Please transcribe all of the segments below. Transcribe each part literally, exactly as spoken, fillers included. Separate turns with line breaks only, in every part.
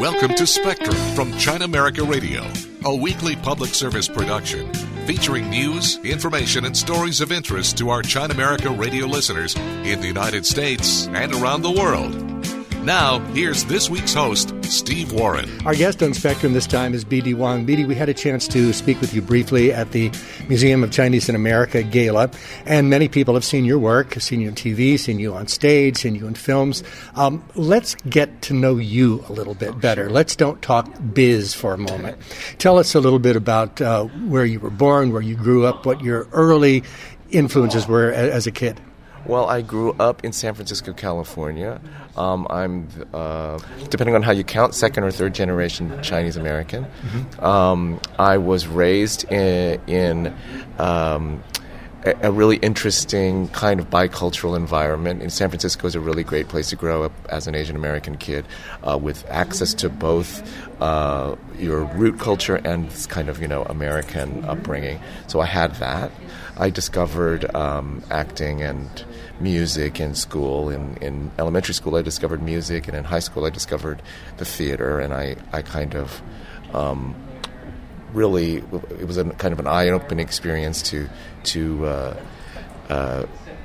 Welcome to Spectrum from China America Radio, a weekly public service production featuring news, information, and stories of interest to our China America Radio listeners in the United States and around the world. Now, here's this week's host, Steve Warren.
Our guest on Spectrum this time is B D Wong. B D, we had a chance to speak with you briefly at the Museum of Chinese in America Gala, and many people have seen your work, seen you on T V, seen you on stage, seen you in films. Um, let's get to know you a little bit better. Let's don't talk biz for a moment. Tell us a little bit about uh, where you were born, where you grew up, what your early influences were as a kid.
Well, I grew up in San Francisco, California. Um, I'm, uh, depending on how you count, second or third generation Chinese American. Mm-hmm. Um, I was raised in, in um, a, a really interesting kind of bicultural environment. And San Francisco is a really great place to grow up as an Asian American kid, uh, with access to both uh, your root culture and this kind of, you know, American upbringing. So I had that. I discovered um, acting and music in school. In, in elementary school, I discovered music, and in high school, I discovered the theater. And I, I kind of um, really, it was a kind of an eye-opening experience to to uh, uh,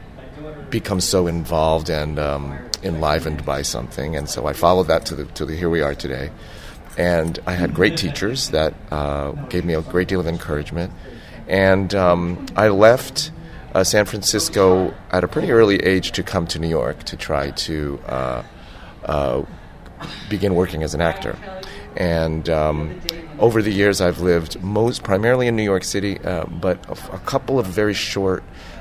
become so involved and um, enlivened by something. And so I followed that to the to the here we are today. And I had great teachers that uh, gave me a great deal of encouragement. And um, I left uh, San Francisco at a pretty early age to come to New York to try to uh, uh, begin working as an actor. And um, over the years, I've lived most primarily in New York City, uh, but a, a couple of very short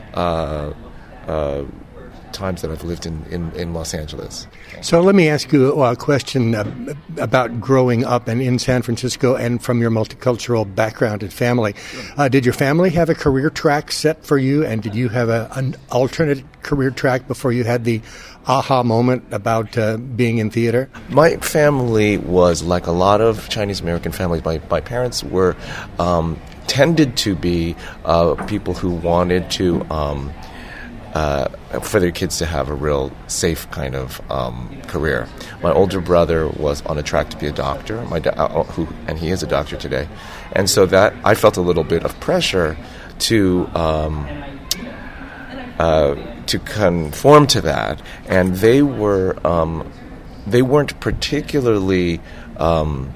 uh, uh, times that I've lived in, in, in Los Angeles.
So let me ask you a question uh, about growing up and in San Francisco and from your multicultural background and family. Uh, did your family have a career track set for you, and did you have a, an alternate career track before you had the aha moment about uh, being in theater?
My family was like a lot of Chinese American families. My, my parents were um, tended to be uh, people who wanted to Um, Uh, for their kids to have a real safe kind of um, career. My older brother was on a track to be a doctor, my da- uh, who, and he is a doctor today. And so that I felt a little bit of pressure to um, uh, to conform to that. And they were um, they weren't particularly um,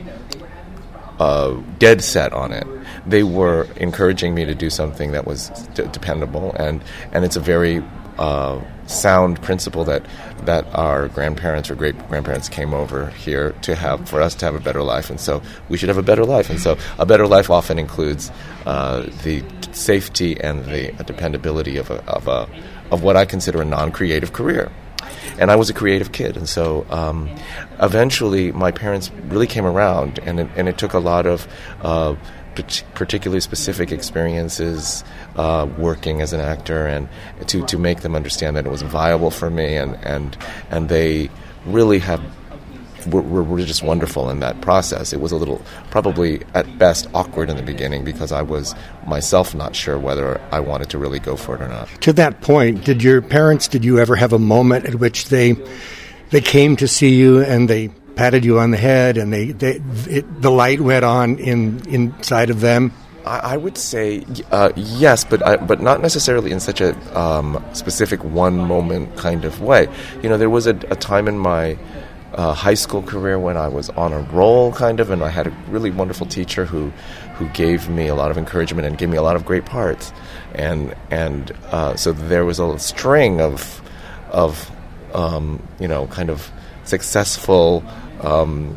uh, dead set on it. They were encouraging me to do something that was d- dependable, and, and it's a very uh, sound principle that that our grandparents or great-grandparents came over here to have, for us to have a better life, and so we should have a better life. And so a better life often includes uh, the safety and the dependability of a, of a of what I consider a non-creative career. And I was a creative kid, and so um, eventually my parents really came around, and it, and it took a lot of uh, particularly specific experiences uh, working as an actor, and to, to make them understand that it was viable for me, and and, and they really have were, were just wonderful in that process. It was a little, probably at best, awkward in the beginning because I was myself not sure whether I wanted to really go for it or not.
To that point, did your parents, did you ever have a moment at which they they came to see you and they patted you on the head and they, they it, the light went on in inside of them?
I, I would say uh, yes, but I, but not necessarily in such a um, specific one moment kind of way. You know, there was a, a time in my uh, high school career when I was on a roll, kind of, and I had a really wonderful teacher who who gave me a lot of encouragement and gave me a lot of great parts, and and uh, so there was a string of of um, you know kind of successful um,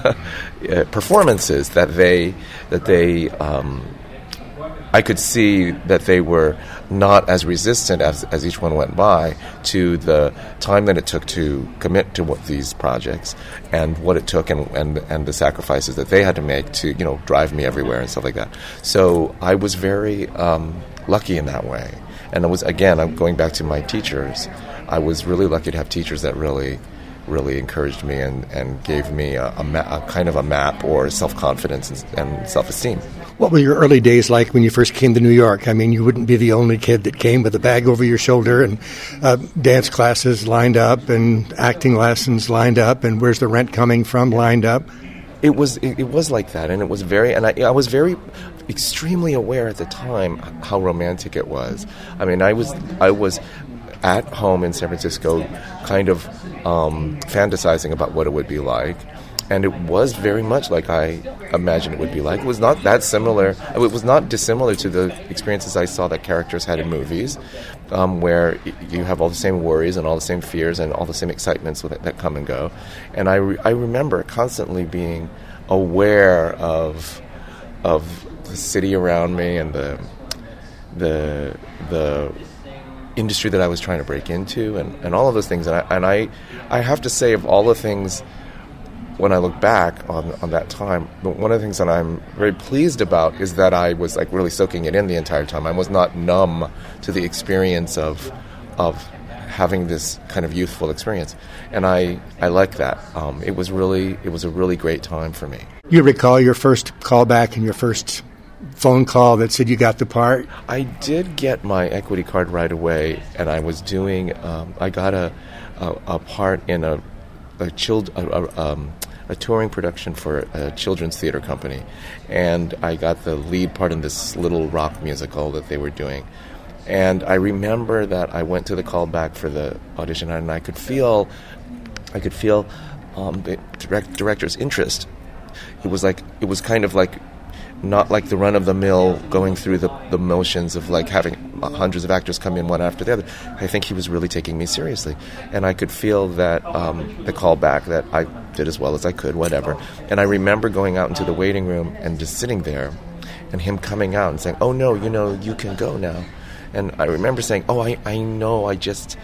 performances that they that they um, I could see that they were not as resistant as, as each one went by to the time that it took to commit to what these projects, and what it took, and, and and the sacrifices that they had to make to, you know, drive me everywhere and stuff like that. So I was very um, lucky in that way. And it was, again, I'm going back to my teachers. I was really lucky to have teachers that really really encouraged me and, and gave me a, a, ma- a kind of a map or self-confidence and, and self-esteem.
What were your early days like when you first came to New York? I mean, you wouldn't be the only kid that came with a bag over your shoulder and uh, dance classes lined up and acting lessons lined up and where's the rent coming from lined up.
It was it, it was like that, and it was very, and I, I was very extremely aware at the time how romantic it was. I mean, I was I was at home in San Francisco, kind of um, fantasizing about what it would be like, and it was very much like I imagined it would be like. It was not that similar. It was not dissimilar to the experiences I saw that characters had in movies, um, where you have all the same worries and all the same fears and all the same excitements that, that come and go. And I, re- I remember constantly being aware of of the city around me and the the the industry that I was trying to break into, and, and all of those things. And I and I I have to say, of all the things, when I look back on, on that time, one of the things that I'm very pleased about is that I was like really soaking it in the entire time. I was not numb to the experience of of having this kind of youthful experience, and I I like that. Um, it was really it was a really great time for me.
You recall your first callback and your first phone call that said you got the part?
I did get my equity card right away, and I was doing. Um, I got a, a a part in a a, child, a, a, um, a touring production for a children's theater company, and I got the lead part in this little rock musical that they were doing. And I remember that I went to the callback for the audition, and I could feel, I could feel um, the direct, director's interest. It was like it was kind of like. Not like the run-of-the-mill going through the, the motions of like having hundreds of actors come in one after the other. I think he was really taking me seriously. And I could feel that um, the callback, that I did as well as I could, whatever. And I remember going out into the waiting room and just sitting there and him coming out and saying, "Oh, no, you know, you can go now." And I remember saying, "Oh, I, I know, I just...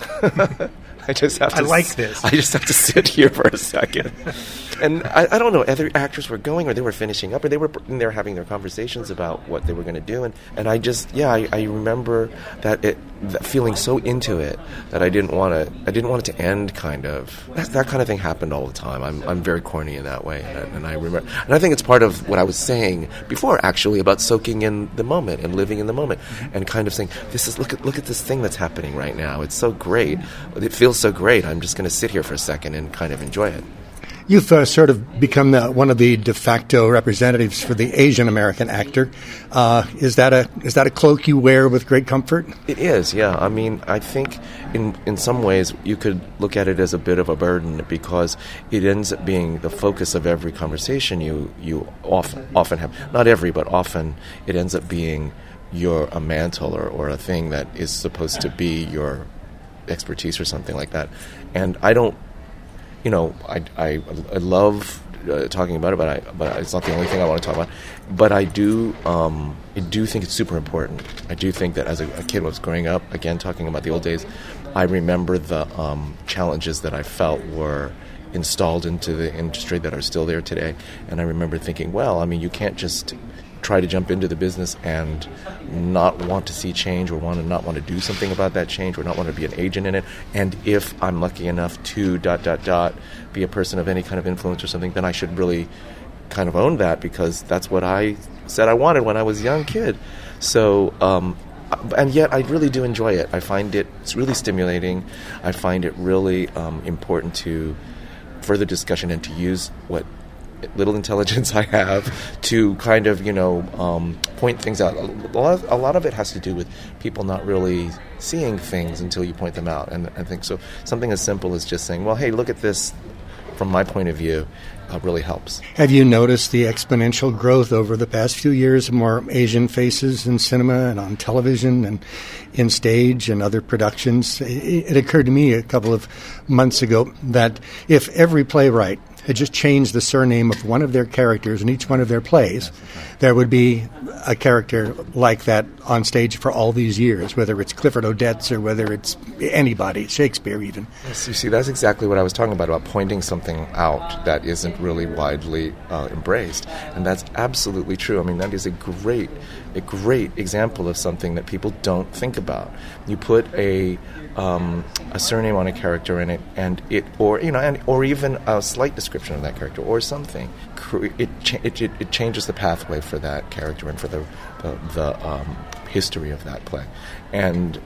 I just have to...
I like this.
I just have to sit here for a second." And I, I don't know, other actors were going, or they were finishing up, or they were in there having their conversations about what they were going to do. And, and I just, yeah, I, I remember that it, that feeling so into it that I didn't want to, I didn't want it to end. Kind of that, that kind of thing happened all the time. I'm, I'm very corny in that way, and I, and I remember, and I think it's part of what I was saying before, actually, about soaking in the moment and living in the moment, and kind of saying, "This is look at look at this thing that's happening right now. It's so great. It feels so great. I'm just going to sit here for a second and kind of enjoy it."
You've uh, sort of become the, one of the de facto representatives for the Asian American actor. Uh, is that a is that a cloak you wear with great comfort?
It is, yeah. I mean, I think in in some ways you could look at it as a bit of a burden, because it ends up being the focus of every conversation you you often often have. Not every, but often it ends up being your a mantle or, or a thing that is supposed to be your expertise or something like that. And I don't. You know, I, I, I love uh, talking about it, but I, but it's not the only thing I want to talk about. But I do, um, I do think it's super important. I do think that as a, a kid, when I was growing up, again talking about the old days, I remember the um, challenges that I felt were installed into the industry that are still there today. And I remember thinking, well, I mean, you can't just try to jump into the business and not want to see change, or want to not want to do something about that change, or not want to be an agent in it. And if I'm lucky enough to dot dot dot be a person of any kind of influence or something, then I should really kind of own that, because that's what I said I wanted when I was a young kid. So um, and yet I really do enjoy it. I find it it's really stimulating. I find it really um, important to further discussion and to use what little intelligence I have to kind of, you know, um, point things out. A lot, of, a lot of it has to do with people not really seeing things until you point them out. And I think so something as simple as just saying, well, hey, look at this from my point of view, uh, really helps.
Have you noticed the exponential growth over the past few years of more Asian faces in cinema and on television and in stage and other productions? It, it occurred to me a couple of months ago that if every playwright had just changed the surname of one of their characters in each one of their plays, there would be a character like that on stage for all these years, whether it's Clifford Odets or whether it's anybody, Shakespeare even.
Yes, you see, that's exactly what I was talking about, about pointing something out that isn't really widely uh, embraced. And that's absolutely true. I mean, that is a great, a great example of something that people don't think about. You put a Um, a surname on a character in it, and it, or you know, and or even a slight description of that character or something. It cha- it, it, it changes the pathway for that character and for the the, the um, history of that play. And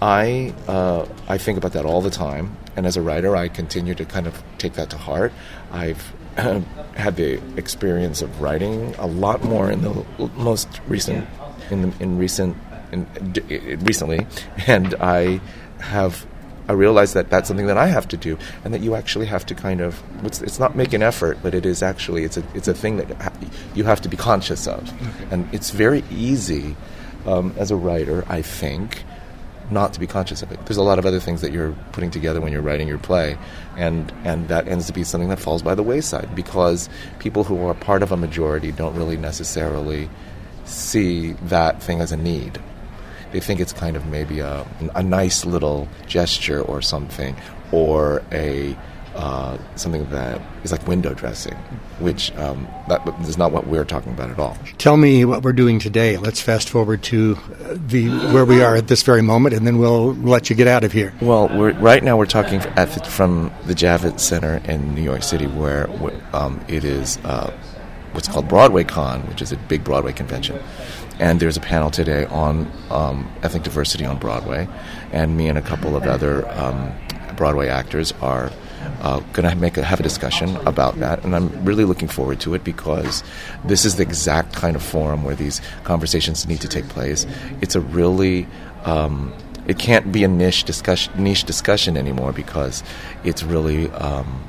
I uh, I think about that all the time. And as a writer, I continue to kind of take that to heart. I've uh, had the experience of writing a lot more in the most recent, in the, in recent, in, in, recently, and I have. I realize that that's something that I have to do, and that you actually have to kind of. It's, it's not make an effort, but it is actually it's a it's a thing that ha- you have to be conscious of, okay. And it's very easy um, as a writer, I think, not to be conscious of it. There's a lot of other things that you're putting together when you're writing your play, and and that ends to be something that falls by the wayside because people who are part of a majority don't really necessarily see that thing as a need. They think it's kind of maybe a, a nice little gesture or something, or a uh, something that is like window dressing, which um, that is not what we're talking about at all.
Tell me what we're doing today. Let's fast forward to the where we are at this very moment, and then we'll let you get out of here.
Well, we're, right now we're talking at the, from the Javits Center in New York City, where um, it is uh, what's called Broadway Con, which is a big Broadway convention. And there's a panel today on um, ethnic diversity on Broadway, and me and a couple of other um, Broadway actors are uh, going to make a, have a discussion about that, and I'm really looking forward to it because this is the exact kind of forum where these conversations need to take place. It's a really um, it can't be a niche discussion niche discussion anymore because it's really um,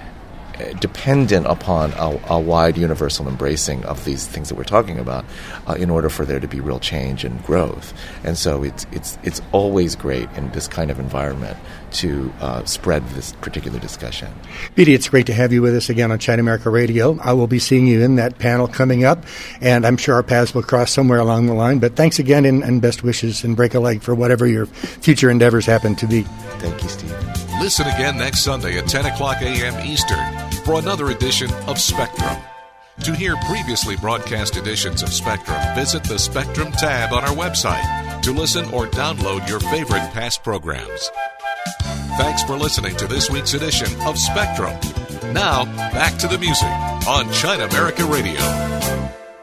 dependent upon a, a wide universal embracing of these things that we're talking about uh, in order for there to be real change and growth. And so it's it's it's always great in this kind of environment to uh, spread this particular discussion.
Beatty, it's great to have you with us again on China America Radio. I will be seeing you in that panel coming up, and I'm sure our paths will cross somewhere along the line. But thanks again, and, and best wishes, and break a leg for whatever your future endeavors happen to be.
Thank you, Steve.
Listen again next Sunday at ten o'clock a.m. Eastern for another edition of Spectrum. To hear previously broadcast editions of Spectrum, visit the Spectrum tab on our website to listen or download your favorite past programs. Thanks for listening to this week's edition of Spectrum. Now, back to the music on China America Radio.